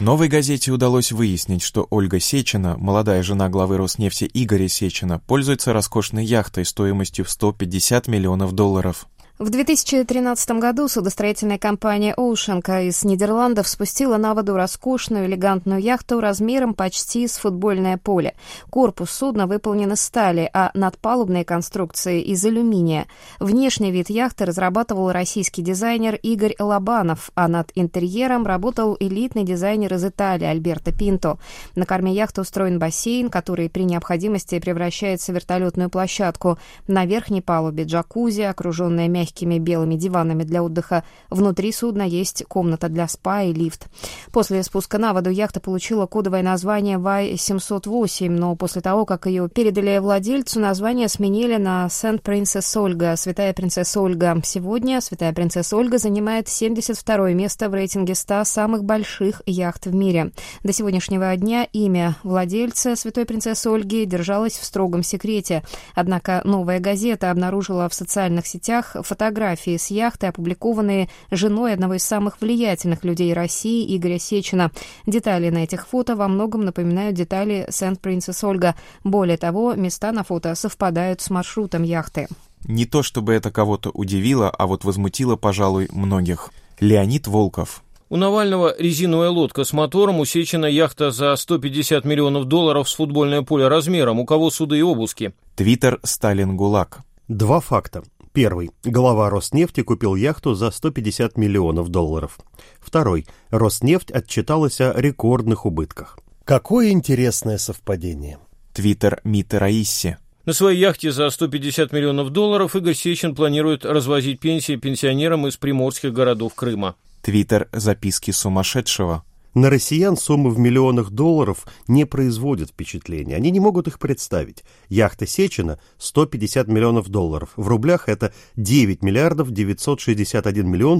«Новой газете» удалось выяснить, что Ольга Сечина, молодая жена главы Роснефти Игоря Сечина, пользуется роскошной яхтой стоимостью в $150 миллионов. В 2013 году судостроительная компания «Оушенка» из Нидерландов спустила на воду роскошную элегантную яхту размером почти с футбольное поле. Корпус судна выполнен из стали, а надпалубные конструкции из алюминия. Внешний вид яхты разрабатывал российский дизайнер Игорь Лобанов, а над интерьером работал элитный дизайнер из Италии Альберто Пинто. На корме яхты устроен бассейн, который при необходимости превращается в вертолетную площадку. На верхней палубе джакузи, окруженная мягкими белыми диванами для отдыха. Внутри судна есть комната для спа и лифт. После спуска на воду яхта получила кодовое название Y-708, но после того, как ее передали владельцу, название сменили на Saint Princess Olga, Святая принцесса Ольга. Сегодня Святая принцесса Ольга занимает 72-е место в рейтинге 100 самых больших яхт в мире. До сегодняшнего дня имя владельца Святой принцессы Ольги держалось в строгом секрете. Однако «Новая газета» обнаружила в социальных сетях фотографии с яхты, опубликованные женой одного из самых влиятельных людей России Игоря Сечина. Детали на этих фото во многом напоминают детали Saint Princess Olga. Более того, места на фото совпадают с маршрутом яхты. Не то чтобы это кого-то удивило, а вот возмутило, пожалуй, многих. Леонид Волков. У Навального резиновая лодка с мотором, у Сечина яхта за $150 миллионов с футбольное поле размером. У кого суды и обыски? Твиттер Сталин ГУЛАГ. Два факта. Первый. Глава Роснефти купил яхту за $150 миллионов. Второй. Роснефть отчиталась о рекордных убытках. Какое интересное совпадение. Твиттер Миты Раисси. На своей яхте за $150 миллионов Игорь Сечин планирует развозить пенсии пенсионерам из приморских городов Крыма. Твиттер Записки сумасшедшего. На россиян суммы в миллионах долларов не производят впечатления. Они не могут их представить. Яхта Сечина – $150 миллионов. В рублях это 9 миллиардов 961 миллион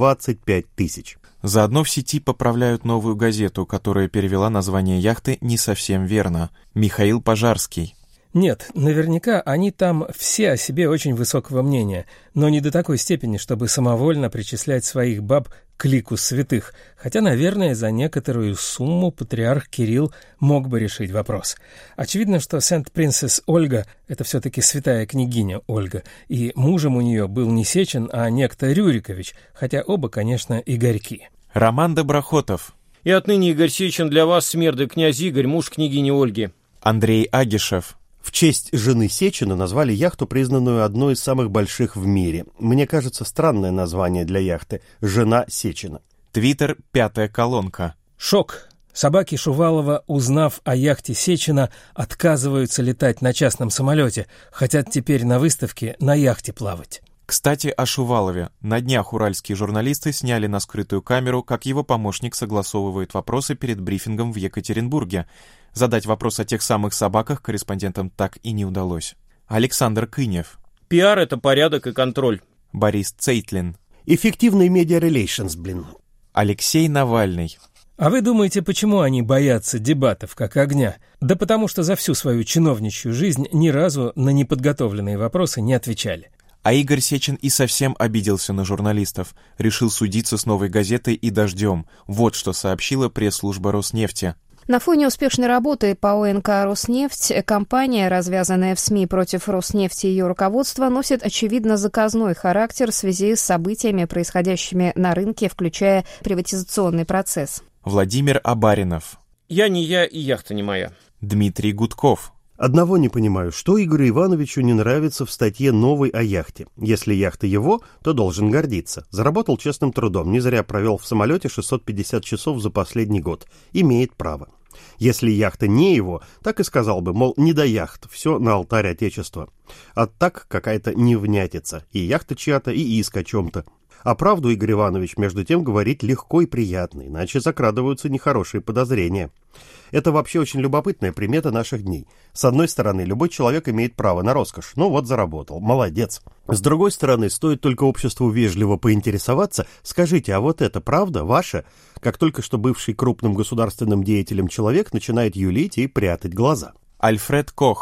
125 тысяч. Заодно в сети поправляют «Новую газету», которая перевела название яхты не совсем верно. Михаил Пожарский. Нет, наверняка они там все о себе очень высокого мнения, но не до такой степени, чтобы самовольно причислять своих баб к лику святых, хотя, наверное, за некоторую сумму патриарх Кирилл мог бы решить вопрос. Очевидно, что Saint Princess Ольга – это все-таки святая княгиня Ольга, и мужем у нее был не Сечин, а некто Рюрикович, хотя оба, конечно, Игорьки. Роман Доброхотов. И отныне Игорь Сечин для вас, смерды, князь Игорь, муж княгини Ольги. Андрей Агишев. В честь жены Сечина назвали яхту, признанную одной из самых больших в мире. Мне кажется, странное название для яхты «Жена Сечина». Твиттер «Пятая колонка». Шок. Собаки Шувалова, узнав о яхте Сечина, отказываются летать на частном самолете, хотят теперь на выставке на яхте плавать. Кстати, о Шувалове. На днях уральские журналисты сняли на скрытую камеру, как его помощник согласовывает вопросы перед брифингом в Екатеринбурге. Задать вопрос о тех самых собаках корреспондентам так и не удалось. Александр Кынев. Пиар – это порядок и контроль. Борис Цейтлин. Эффективный медиа-релейшнс, блин. Алексей Навальный. А вы думаете, почему они боятся дебатов как огня? Да потому что за всю свою чиновничью жизнь ни разу на неподготовленные вопросы не отвечали. А Игорь Сечин и совсем обиделся на журналистов. Решил судиться с «Новой газетой» и «Дождем». Вот что сообщила пресс-служба Роснефти. На фоне успешной работы по ОНК «Роснефть» кампания, развязанная в СМИ против Роснефти и ее руководства, носит, очевидно, заказной характер в связи с событиями, происходящими на рынке, включая приватизационный процесс. Владимир Абаринов. Я не я, и яхта не моя. Дмитрий Гудков. Одного не понимаю, что Игорю Ивановичу не нравится в статье «Новой» о яхте. Если яхта его, то должен гордиться. Заработал честным трудом, не зря провел в самолете 650 часов за последний год. Имеет право. Если яхта не его, так и сказал бы, мол, не до яхт, все на алтарь Отечества. А так какая-то невнятица. И яхта чья-то, и иск о чем-то. А правду Игорь Иванович, между тем, говорит легко и приятно, иначе закрадываются нехорошие подозрения. Это вообще очень любопытная примета наших дней. С одной стороны, любой человек имеет право на роскошь. Ну вот заработал, молодец. С другой стороны, стоит только обществу вежливо поинтересоваться, скажите, а вот это правда, ваше? Как только что бывший крупным государственным деятелем человек начинает юлить и прятать глаза. Альфред Кох.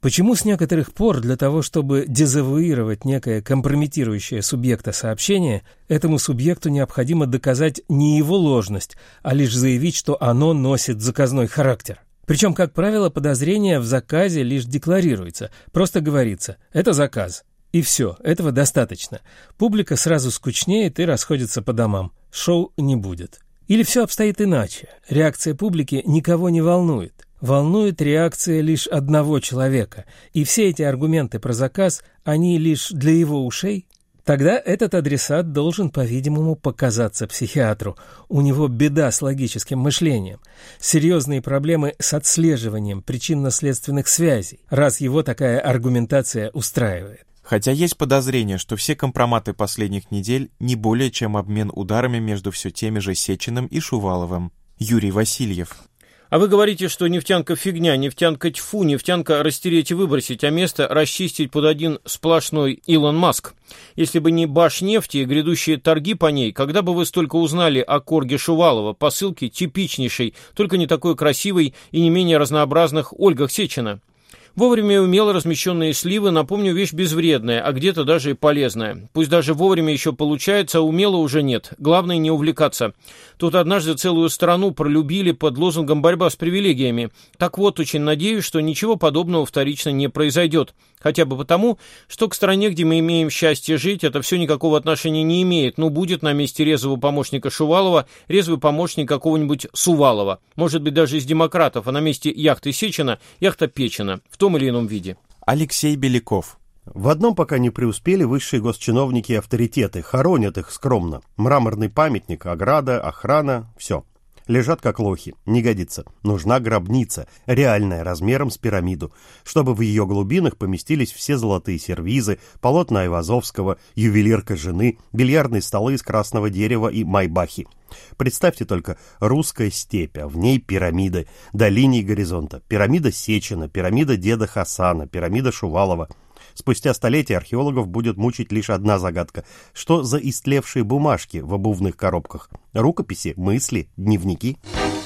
Почему с некоторых пор для того, чтобы дезавуировать некое компрометирующее субъекта сообщение, этому субъекту необходимо доказать не его ложность, а лишь заявить, что оно носит заказной характер? Причем, как правило, подозрение в заказе лишь декларируется, просто говорится «это заказ». И все, этого достаточно. Публика сразу скучнеет и расходится по домам. Шоу не будет. Или все обстоит иначе. Реакция публики никого не волнует. Волнует реакция лишь одного человека. И все эти аргументы про заказ, они лишь для его ушей. Тогда этот адресат должен, по-видимому, показаться психиатру. У него беда с логическим мышлением. Серьезные проблемы с отслеживанием причинно-следственных связей, раз его такая аргументация устраивает. Хотя есть подозрение, что все компроматы последних недель не более чем обмен ударами между все теми же Сечиным и Шуваловым. Юрий Васильев. А вы говорите, что нефтянка фигня, нефтянка тьфу, нефтянка растереть и выбросить, а место расчистить под один сплошной Илон Маск. Если бы не Башнефть и грядущие торги по ней, когда бы вы столько узнали о корге Шувалова, по ссылке типичнейшей, только не такой красивой и не менее разнообразных Ольгах Сечина? Вовремя и умело размещенные сливы, напомню, вещь безвредная, а где-то даже и полезная. Пусть даже вовремя еще получается, а умело уже нет. Главное не увлекаться. Тут однажды целую страну пролюбили под лозунгом «борьба с привилегиями». Так вот, очень надеюсь, что ничего подобного вторично не произойдет. Хотя бы потому, что к стране, где мы имеем счастье жить, это все никакого отношения не имеет. Ну, будет на месте резвого помощника Шувалова резвый помощник какого-нибудь Сувалова. Может быть, даже из демократов, а на месте яхты Сечина яхта Печина. В том или ином виде. Алексей Беляков. В одном пока не преуспели высшие госчиновники и авторитеты, хоронят их скромно. Мраморный памятник, ограда, охрана, все. Лежат как лохи, не годится. Нужна гробница, реальная, размером с пирамиду, чтобы в ее глубинах поместились все золотые сервизы, полотна Айвазовского, ювелирка жены, бильярдные столы из красного дерева и майбахи. Представьте только, русская степь, а в ней пирамиды, до линии горизонта. Пирамида Сечина, пирамида деда Хасана, пирамида Шувалова. Спустя столетия археологов будет мучить лишь одна загадка. Что за истлевшие бумажки в обувных коробках? Рукописи, мысли, дневники?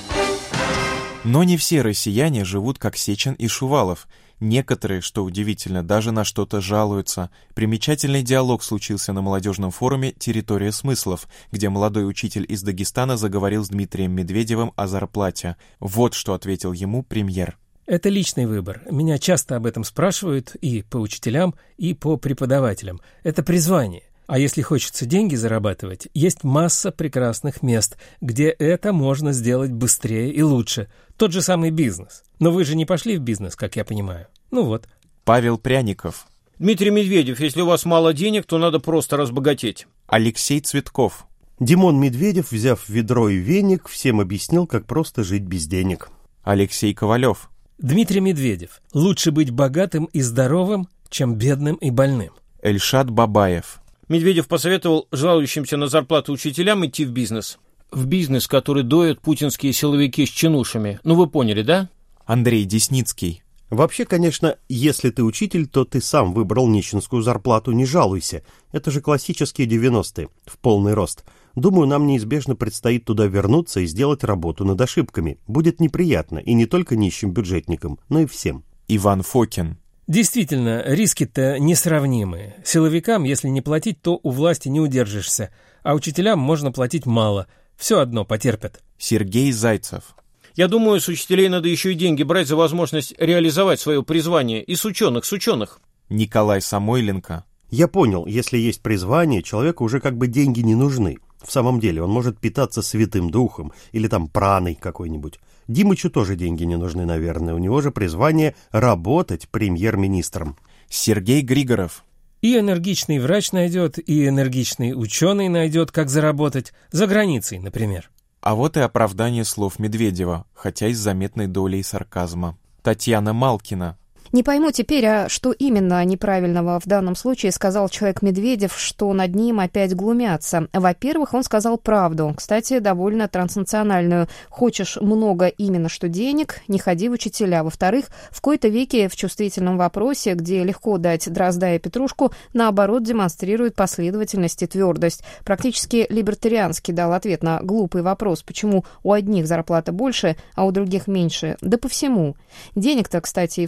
Но не все россияне живут как Сечин и Шувалов. Некоторые, что удивительно, даже на что-то жалуются. Примечательный диалог случился на молодежном форуме «Территория смыслов», где молодой учитель из Дагестана заговорил с Дмитрием Медведевым о зарплате. Вот что ответил ему премьер. Это личный выбор. Меня часто об этом спрашивают и по учителям, и по преподавателям. Это призвание. А если хочется деньги зарабатывать, есть масса прекрасных мест, где это можно сделать быстрее и лучше. Тот же самый бизнес. Но вы же не пошли в бизнес, как я понимаю. Ну вот. Павел Пряников. Дмитрий Медведев, если у вас мало денег, то надо просто разбогатеть. Алексей Цветков. Димон Медведев, взяв ведро и веник, всем объяснил, как просто жить без денег. Алексей Ковалев. Дмитрий Медведев. Лучше быть богатым и здоровым, чем бедным и больным. Эльшад Бабаев. Медведев посоветовал жалующимся на зарплату учителям идти в бизнес. В бизнес, который доят путинские силовики с чинушами. Ну, вы поняли, да? Андрей Десницкий. Вообще, конечно, если ты учитель, то ты сам выбрал нищенскую зарплату, не жалуйся. Это же классические 90-е, в полный рост. Думаю, нам неизбежно предстоит туда вернуться и сделать работу над ошибками. Будет неприятно, и не только нищим бюджетникам, но и всем. Иван Фокин. Действительно, риски-то несравнимые. Силовикам, если не платить, то у власти не удержишься. А учителям можно платить мало. Все одно потерпят. Сергей Зайцев. Я думаю, с учителей надо еще и деньги брать за возможность реализовать свое призвание. И с ученых. Николай Самойленко. Я понял, если есть призвание, человеку уже как бы деньги не нужны. В самом деле, он может питаться Святым Духом или там праной какой-нибудь. Димычу тоже деньги не нужны, наверное. У него же призвание работать премьер-министром. Сергей Григоров. И энергичный врач найдет, и энергичный ученый найдет, как заработать. За границей, например. А вот и оправдание слов Медведева, хотя и с заметной долей сарказма. Татьяна Малкина. Не пойму теперь, а что именно неправильного в данном случае сказал человек Медведев, что над ним опять глумятся. Во-первых, он сказал правду, кстати, довольно транснациональную. Хочешь много именно что денег, не ходи в учителя. Во-вторых, в кои-то веке в чувствительном вопросе, где легко дать дрозда и петрушку, наоборот демонстрирует последовательность и твердость. Практически либертариански дал ответ на глупый вопрос, почему у одних зарплата больше, а у других меньше. Да по всему. Денег-то, кстати, и в самом деле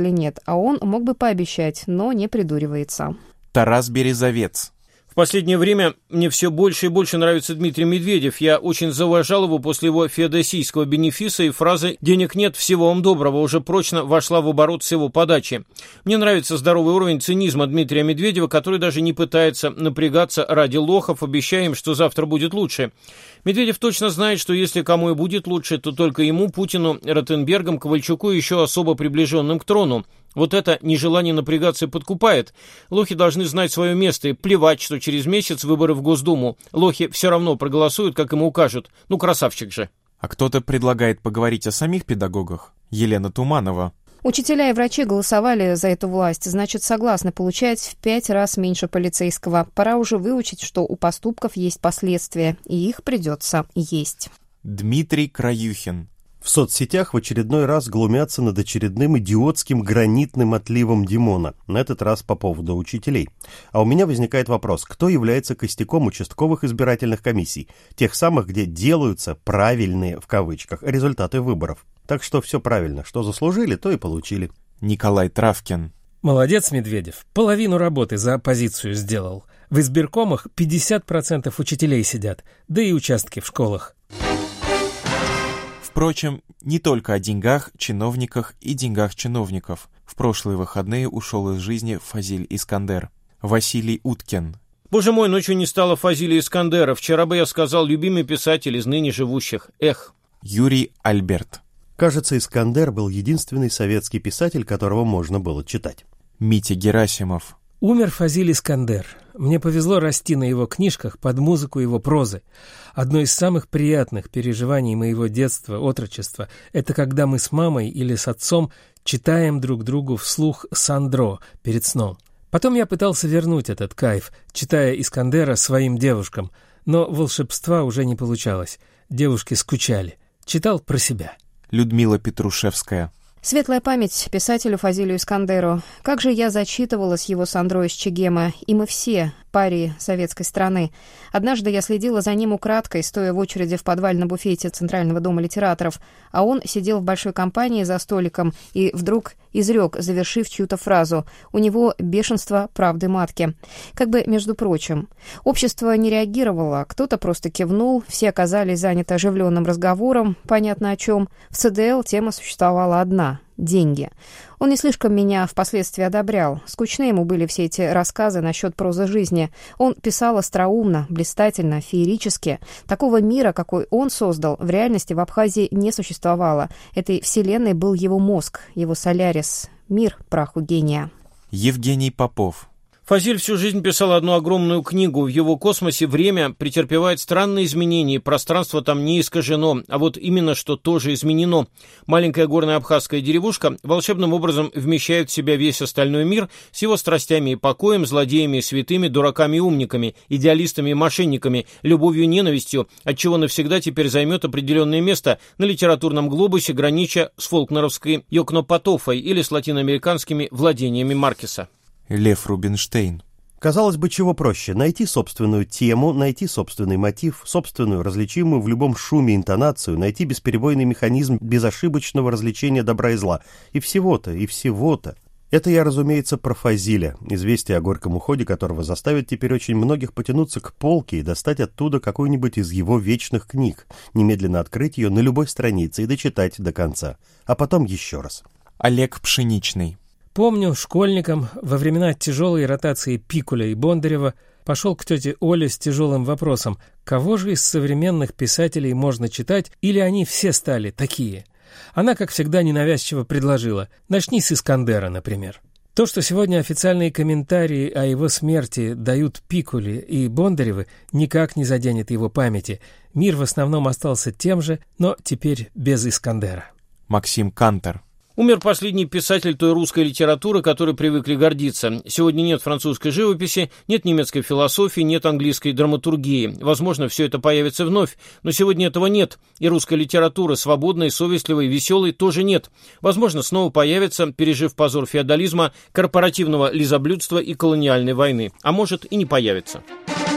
или нет, а он мог бы пообещать, но не придуривается. Тарас Березовец. В последнее время мне все больше и больше нравится Дмитрий Медведев. Я очень зауважал его после его феодосийского бенефиса, и фраза «денег нет, всего вам доброго» уже прочно вошла в оборот с его подачи. Мне нравится здоровый уровень цинизма Дмитрия Медведева, который даже не пытается напрягаться ради лохов, обещая им, что завтра будет лучше. Медведев точно знает, что если кому и будет лучше, то только ему, Путину, Ротенбергам, Ковальчуку и еще особо приближенным к трону. Вот это нежелание напрягаться подкупает. Лохи должны знать свое место и плевать, что через месяц выборы в Госдуму. Лохи все равно проголосуют, как ему укажут. Ну, красавчик же. А кто-то предлагает поговорить о самих педагогах. Елена Туманова. Учителя и врачи голосовали за эту власть, значит, согласны получать в 5 раз меньше полицейского. Пора уже выучить, что у поступков есть последствия, и их придется есть. Дмитрий Краюхин. В соцсетях в очередной раз глумятся над очередным идиотским гранитным отливом Димона, на этот раз по поводу учителей. А у меня возникает вопрос, кто является костяком участковых избирательных комиссий, тех самых, где делаются «правильные» в кавычках результаты выборов. Так что все правильно, что заслужили, то и получили. Николай Травкин. Молодец, Медведев, половину работы за оппозицию сделал. В избиркомах 50% учителей сидят, да и участки в школах. Впрочем, не только о деньгах, чиновниках и деньгах чиновников. В прошлые выходные ушел из жизни Фазиль Искандер. Василий Уткин. Боже мой, ночью не стало Фазиля Искандера. Вчера бы я сказал, любимый писатель из ныне живущих. Эх. Юрий Альберт. Кажется, Искандер был единственный советский писатель, которого можно было читать. Митя Герасимов. Умер Фазиль Искандер. Мне повезло расти на его книжках под музыку его прозы. Одно из самых приятных переживаний моего детства, отрочества — это когда мы с мамой или с отцом читаем друг другу вслух Сандро перед сном. Потом я пытался вернуть этот кайф, читая Искандера своим девушкам, но волшебства уже не получалось. Девушки скучали. Читал про себя. Людмила Петрушевская. Светлая память писателю Фазилю Искандеру. Как же я зачитывалась его Сандро из Чегема, и мы все, парии советской страны. Однажды я следила за ним украдкой, стоя в очереди в подвальном буфете Центрального дома литераторов, а он сидел в большой компании за столиком и вдруг изрек, завершив чью-то фразу: «У него бешенство правды матки». Как бы, между прочим. Общество не реагировало, кто-то просто кивнул, все оказались заняты оживленным разговором, понятно о чем. В ЦДЛ тема существовала одна — деньги. Он не слишком меня впоследствии одобрял. Скучны ему были все эти рассказы насчет прозы жизни. Он писал остроумно, блистательно, феерически. Такого мира, какой он создал, в реальности в Абхазии не существовало. Этой вселенной был его мозг, его солярис. Мир праху гения. Евгений Попов. Фазиль всю жизнь писал одну огромную книгу. В его космосе время претерпевает странные изменения, пространство там не искажено, а вот именно что тоже изменено. Маленькая горная абхазская деревушка волшебным образом вмещает в себя весь остальной мир с его страстями и покоем, злодеями и святыми, дураками и умниками, идеалистами и мошенниками, любовью и ненавистью, отчего навсегда теперь займет определенное место на литературном глобусе, гранича с фолкнеровской Йокнопатофой или с латиноамериканскими владениями Маркеса. Лев Рубинштейн. Казалось бы, чего проще? Найти собственную тему, найти собственный мотив, собственную, различимую в любом шуме интонацию, найти бесперебойный механизм безошибочного различения добра и зла. И всего-то, и всего-то. Это я, разумеется, про Фазиля, известие о горьком уходе которого заставит теперь очень многих потянуться к полке и достать оттуда какую-нибудь из его вечных книг, немедленно открыть ее на любой странице и дочитать до конца. А потом еще раз. Олег Пшеничный. Помню, школьником во времена тяжелой ротации Пикуля и Бондарева пошел к тете Оле с тяжелым вопросом: кого же из современных писателей можно читать, или они все стали такие? Она, как всегда, ненавязчиво предложила: начни с Искандера, например. То, что сегодня официальные комментарии о его смерти дают Пикули и Бондаревы, никак не заденет его памяти. Мир в основном остался тем же, но теперь без Искандера. Максим Кантер. Умер последний писатель той русской литературы, которой привыкли гордиться. Сегодня нет французской живописи, нет немецкой философии, нет английской драматургии. Возможно, все это появится вновь, но сегодня этого нет. И русской литературы, свободной, совестливой, веселой, тоже нет. Возможно, снова появится, пережив позор феодализма, корпоративного лизоблюдства и колониальной войны. А может, и не появится.